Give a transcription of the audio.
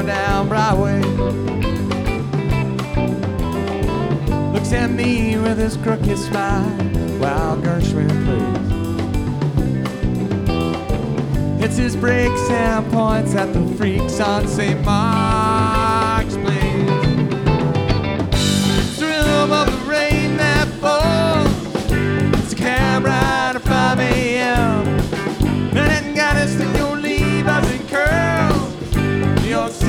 car down Broadway. Looks at me with his crooked smile while Gershwin plays. Hits his brakes and points at the freaks on St. Mark's Place. The rhythm of the rain that falls. It's a cab ride at 5 a.m.